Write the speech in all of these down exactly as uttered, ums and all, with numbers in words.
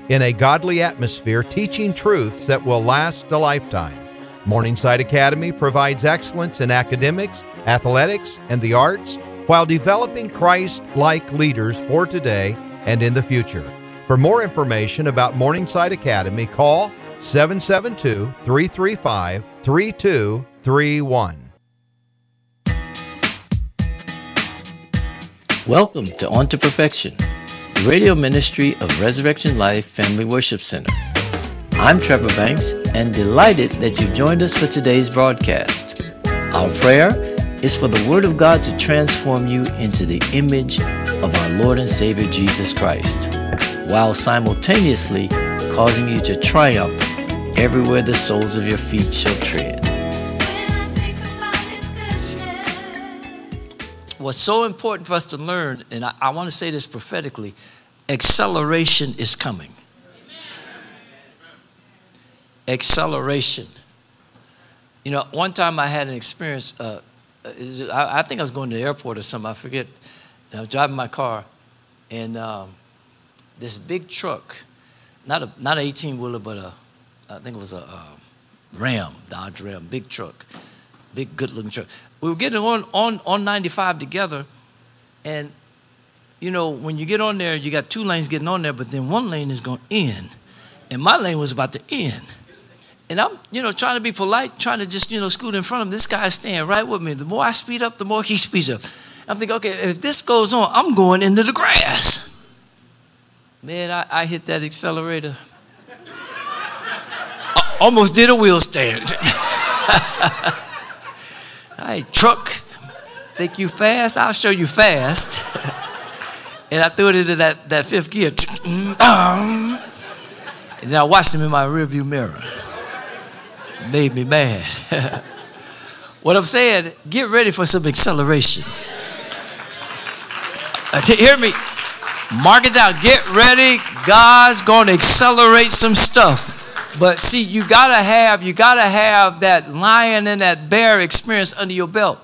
in a godly atmosphere, teaching truths that will last a lifetime. Morningside Academy provides excellence in academics, athletics, and the arts while developing Christ-like leaders for today and in the future. For more information about Morningside Academy, call seven seven two, three three five, three two three one. Welcome to On to Perfection, the radio ministry of Resurrection Life Family Worship Center. I'm Trevor Banks and delighted that you've joined us for today's broadcast. Our prayer is for the Word of God to transform you into the image of our Lord and Savior Jesus Christ, while simultaneously causing you to triumph everywhere the soles of your feet shall tread. What's so important for us to learn, and I, I want to say this prophetically, acceleration is coming. Acceleration. You know, one time I had an experience, uh, I, I think I was going to the airport or something, I forget. And I was driving my car, and um, this big truck, not a not an eighteen-wheeler, but a, I think it was a, a Ram, Dodge Ram, big truck, big good-looking truck. We were getting on, on, on ninety-five together, and, you know, when you get on there, you got two lanes getting on there, but then one lane is going in, and my lane was about to end. And I'm, you know, trying to be polite, trying to just, you know, scoot in front of him. This guy's staying right with me. The more I speed up, the more he speeds up. I'm thinking, okay, if this goes on, I'm going into the grass. Man, I, I hit that accelerator. I almost did a wheel stand. Hey, truck, think you fast? I'll show you fast. And I threw it into that, that fifth gear. And then I watched him in my rearview mirror. Made me mad. What I'm saying, get ready for some acceleration. Uh, t- hear me. Mark it down. Get ready. God's going to accelerate some stuff. But see, you gotta have, you gotta have that lion and that bear experience under your belt.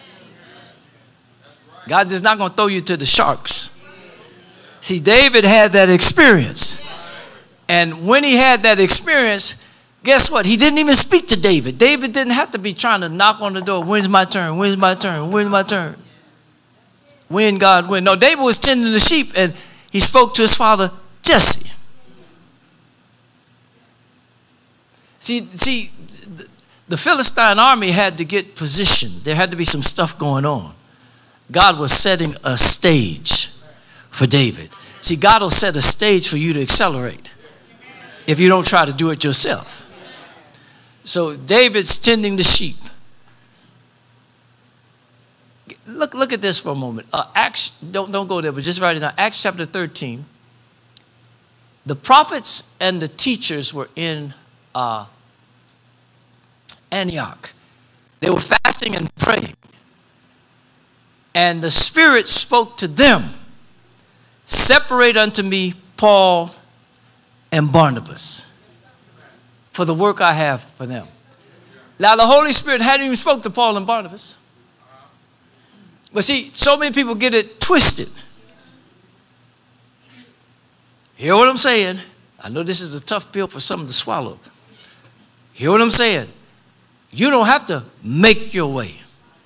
God's just not gonna throw you to the sharks. See, David had that experience. And when he had that experience, guess what? He didn't even speak to David. David didn't have to be trying to knock on the door. When's my turn? When's my turn? When's my turn? When, God, when? No, David was tending the sheep, and he spoke to his father, Jesse. See, see, the Philistine army had to get positioned. There had to be some stuff going on. God was setting a stage for David. See, God will set a stage for you to accelerate if you don't try to do it yourself. So David's tending the sheep. Look, look at this for a moment. Uh, Acts, don't, don't go there, but just write it down. Acts chapter thirteen. The prophets and the teachers were in Uh, Antioch. They were fasting and praying. And the Spirit spoke to them, separate unto me Paul and Barnabas for the work I have for them. Now the Holy Spirit hadn't even spoke to Paul and Barnabas. But see, so many people get it twisted. Hear what I'm saying? I know this is a tough pill for some to swallow. Hear what I'm saying? You don't have to make your way.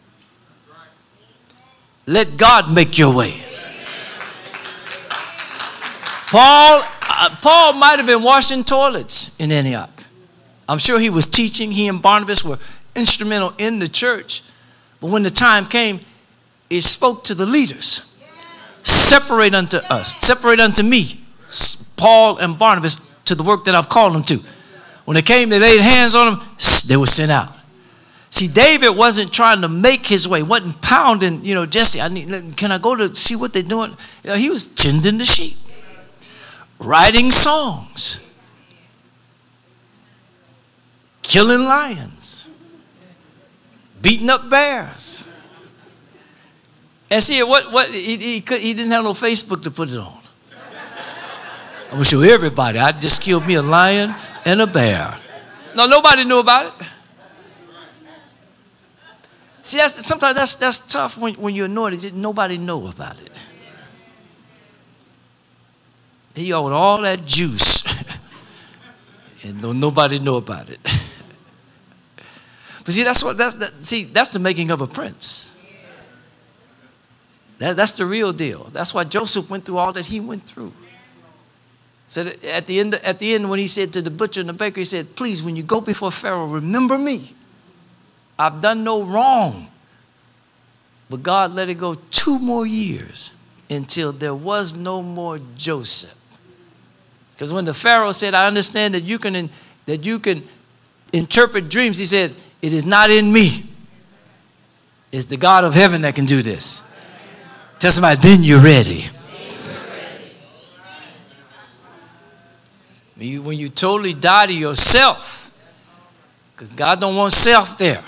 Let God make your way. Paul, uh, Paul might have been washing toilets in Antioch. I'm sure he was teaching. He and Barnabas were instrumental in the church. But when the time came, it spoke to the leaders. Separate unto us. Separate unto me, Paul and Barnabas, to the work that I've called them to. When they came, they laid hands on them, they were sent out. See, David wasn't trying to make his way, wasn't pounding, you know, Jesse, I need, can I go to see what they're doing? You know, he was tending the sheep, writing songs, killing lions, beating up bears. And see, what, what he, he, could, he didn't have no Facebook to put it on. I'm going to show everybody, I just killed me a lion and a bear. No, nobody knew about it. See, that's, sometimes that's, that's tough when, when you're anointed. Nobody know about it. He owed all that juice and don't nobody know about it. But see, that's what that's that, see, that's the making of a prince. That, that's the real deal. That's why Joseph went through all that he went through. So that at the end, at the end, when he said to the butcher and the baker, he said, "Please, when you go before Pharaoh, remember me. I've done no wrong." But God let it go two more years until there was no more Joseph. Because when the Pharaoh said, "I understand that you can that you can interpret dreams," he said, "It is not in me. It's the God of heaven that can do this." Tell somebody, then you're ready. When you, when you totally die to yourself, because God don't want self there.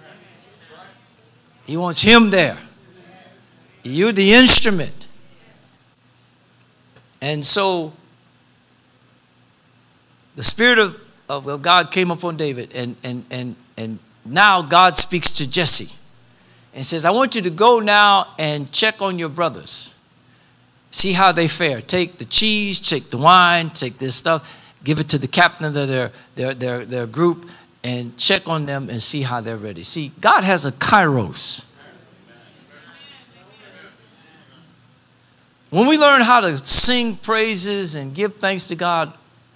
He wants him there. You're the instrument. And so the Spirit of, of, of God came upon David, and, and, and, and now God speaks to Jesse and says, "I want you to go now and check on your brothers. See how they fare. Take the cheese, take the wine, take this stuff, give it to the captain of their, their, their, their group, and check on them and see how they're ready." See, God has a kairos. When we learn how to sing praises and give thanks to God,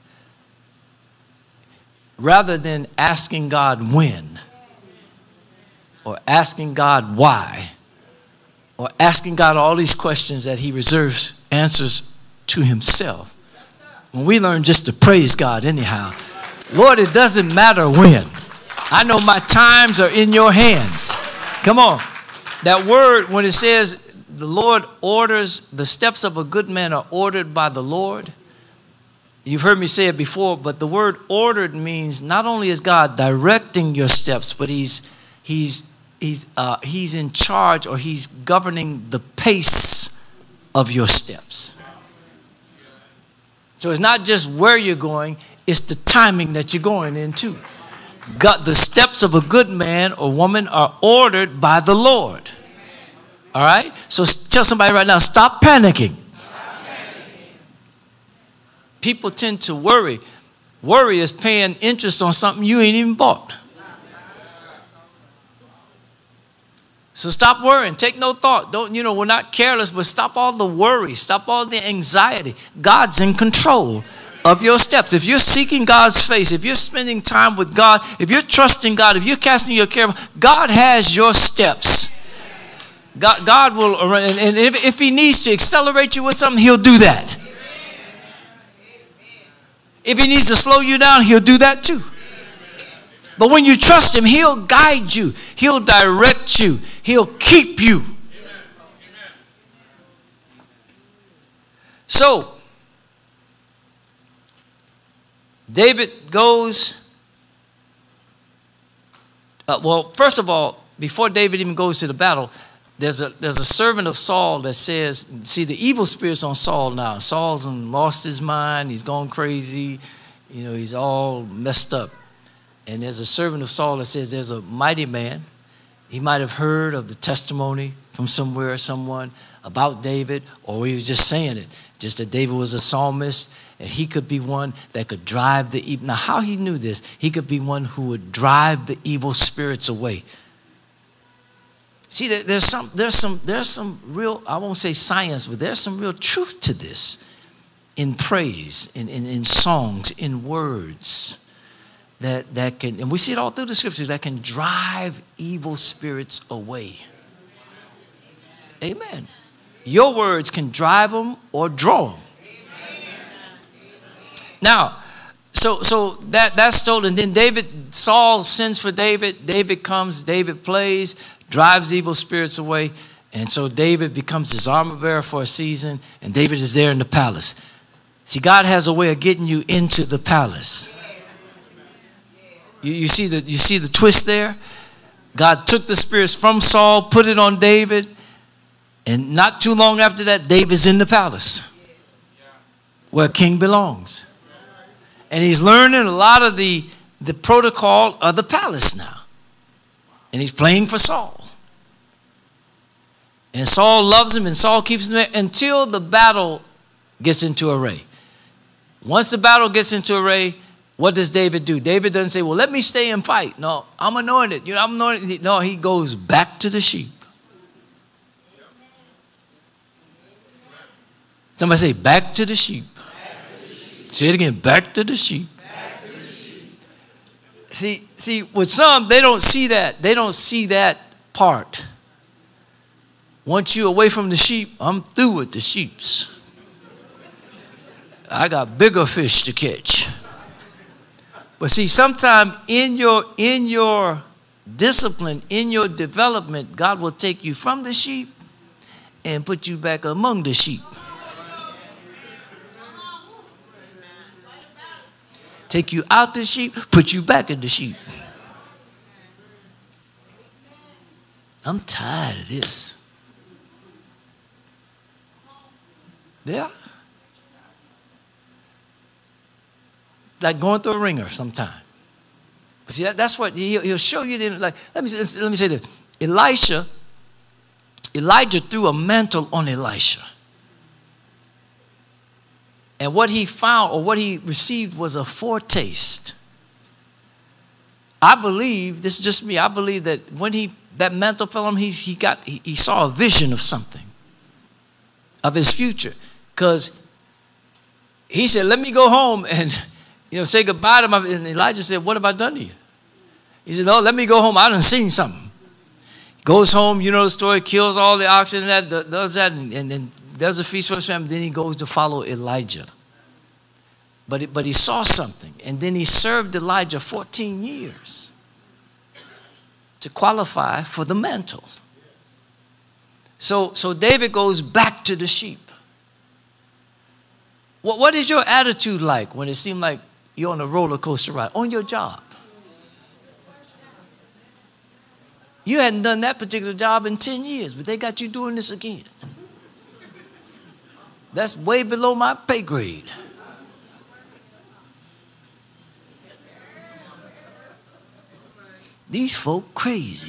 rather than asking God when, or asking God why, or asking God all these questions that he reserves answers to himself, when we learn just to praise God anyhow, Lord, it doesn't matter when. I know my times are in your hands. Come on. That word, when it says the Lord orders, the steps of a good man are ordered by the Lord. You've heard me say it before, but the word ordered means not only is God directing your steps, but he's he's he's uh, he's in charge, or he's governing the pace of your steps. So it's not just where you're going, it's the timing that you're going into. God, the steps of a good man or woman are ordered by the Lord. All right? So tell somebody right now, stop panicking. People tend to worry. Worry is paying interest on something you ain't even bought. So stop worrying. Take no thought. Don't, you know, we're not careless, but stop all the worry. Stop all the anxiety. God's in control of your steps. If you're seeking God's face, if you're spending time with God, if you're trusting God, if you're casting your care, God has your steps. God, God will, and if, if he needs to accelerate you with something, he'll do that. If he needs to slow you down, he'll do that too. But when you trust him, he'll guide you. He'll direct you. He'll keep you. So, David goes, uh, well, first of all, before David even goes to the battle, there's a, there's a servant of Saul that says, see, the evil spirit's on Saul now. Saul's lost his mind. He's gone crazy. You know, he's all messed up. And there's a servant of Saul that says there's a mighty man. He might have heard of the testimony from somewhere, someone about David, or he was just saying it, just that David was a psalmist, and he could be one that could drive the evil. Now, how he knew this? He could be one who would drive the evil spirits away. See, there, there's some, there's some, there's some real, I won't say science, but there's some real truth to this in praise, in, in, in songs, in words. That, that can, and we see it all through the scriptures, that can drive evil spirits away. Amen. Your words can drive them or draw them. Now, so so that that's told, and then David, Saul sends for David. David comes, David plays, drives evil spirits away, and so David becomes his armor bearer for a season, and David is there in the palace. See, God has a way of getting you into the palace. You, you see the you see the twist there? God took the spirits from Saul, put it on David, and not too long after that, David's in the palace where a king belongs. And he's learning a lot of the, the protocol of the palace now. And he's playing for Saul. And Saul loves him, and Saul keeps him there until the battle gets into array. Once the battle gets into array, What does David do? David doesn't say, well, let me stay and fight. No, I'm anointed. You know, I'm anointed. No, he goes back to the sheep. Somebody say, back to the sheep. Back to the sheep. Say it again, back to the sheep. Back to the sheep. See, see, with some, they don't see that. They don't see that part. Once you're away from the sheep, I'm through with the sheeps. I got bigger fish to catch. But see, sometimes in your in your discipline, in your development, God will take you from the sheep and put you back among the sheep. Take you out the sheep, put you back in the sheep. I'm tired of this. Yeah. Like going through a ringer sometime. But see, that, that's what he'll, he'll show you. The, like, let me let me say this: Elisha, Elijah threw a mantle on Elisha, and what he found or what he received was a foretaste. I believe this is just me. I believe that when he that mantle fell on him, he he got he, he saw a vision of something, of his future, because he said, "Let me go home and." You know, say goodbye to my, and Elijah said, what have I done to you? He said, no, let me go home. I done seen something. Goes home, you know the story, kills all the oxen and that, does that, and, and then does a feast for his family. Then he goes to follow Elijah. But, it, but he saw something. And then he served Elijah fourteen years to qualify for the mantle. So, so David goes back to the sheep. What, what is your attitude like when it seemed like you're on a roller coaster ride on your job? You hadn't done that particular job in ten years, but they got you doing this again. That's way below my pay grade. These folk crazy.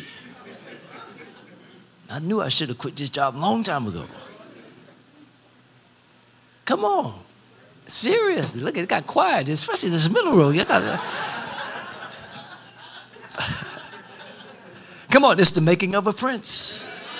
I knew I should have quit this job a long time ago. Come on. Seriously, look, it got quiet, especially this middle row. You got Come on, it's the making of a prince.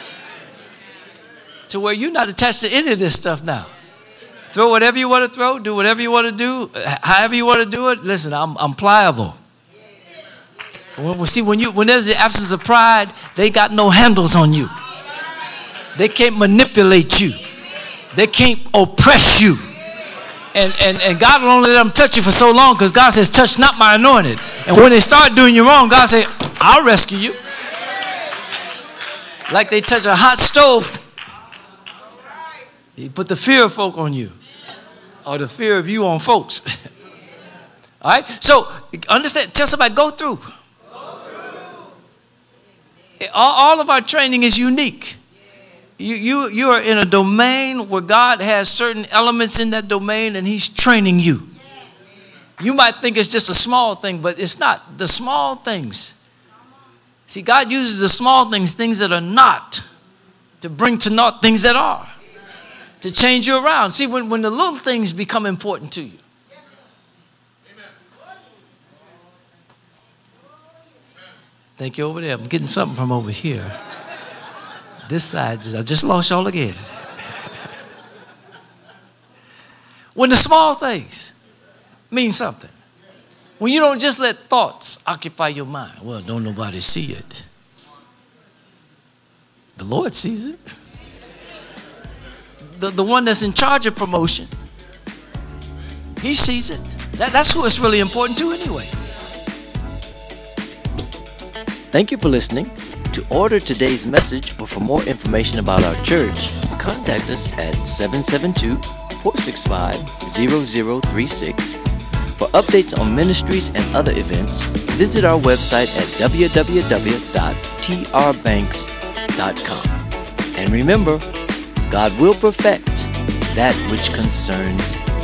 To where you're not attached to any of this stuff now. Throw whatever you want to throw, do whatever you want to do, however you want to do it. Listen, I'm, I'm pliable. When, see, when you when there's the absence of pride, they got no handles on you. They can't manipulate you. They can't oppress you. And, and, and God will only let them touch you for so long because God says, touch not my anointed. And when they start doing you wrong, God says, I'll rescue you. Like they touch a hot stove. He put the fear of folk on you. Or the fear of you on folks. All right? So, understand, tell somebody, go through. All, all of our training is unique. You, you, you are in a domain where God has certain elements in that domain and he's training you. You might think it's just a small thing, but it's not. The small things. See, God uses the small things, things that are not, to bring to naught things that are. To change you around. See, when, when the little things become important to you. Thank you over there. I'm getting something from over here. This side, I just lost y'all again. When the small things mean something. When you don't just let thoughts occupy your mind. Well, don't nobody see it. The Lord sees it. The, the one that's in charge of promotion, he sees it. That, that's who it's really important to anyway. Thank you for listening. To order today's message or for more information about our church, contact us at seven seven two, four six five, zero zero three six. For updates on ministries and other events, visit our website at w w w dot t r banks dot com. And remember, God will perfect that which concerns